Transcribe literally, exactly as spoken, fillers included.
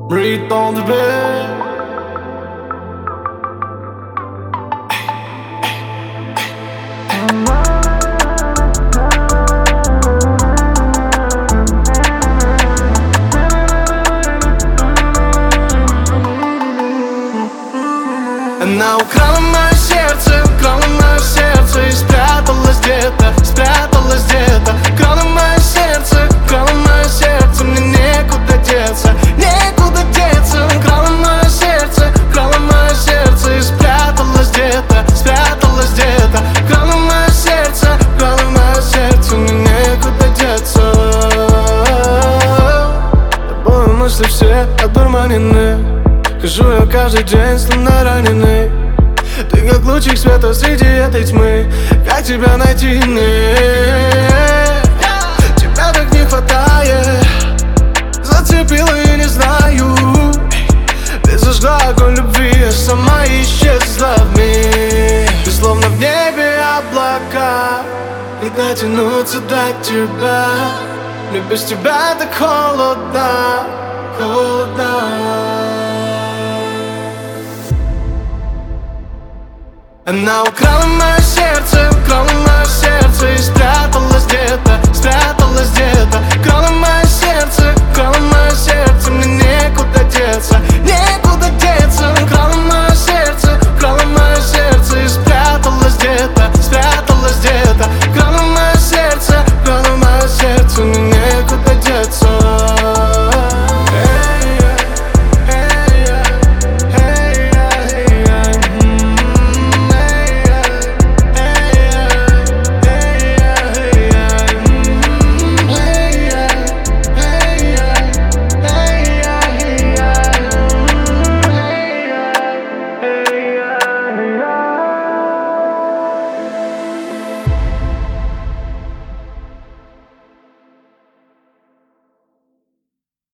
Breathe on the bed. Она украла мое сердце, украла мое сердце и спряталась где-то, спряталась где-то. Украла мое сердце, украла мое сердце, мне некуда деться, некуда деться. Украла мое сердце, украла мое сердце и спряталась где-то, спряталась где-то. Украла мое сердце, украла мое сердце, мне некуда деться. Тобой мысли все одурманены. Хожу я каждый день, словно раненый. Ты как лучик света среди этой тьмы. Как тебя найти мне? Тебя так не хватает. Зацепила и не знаю. Ты зажгла огонь любви, а сама исчезла в миг. Ты словно в небе облака, и дотянуться до тебя. Мне без тебя так холодно, холодно. Она украла мое сердце, украла мое сердце и спряталась где-то, спряталась.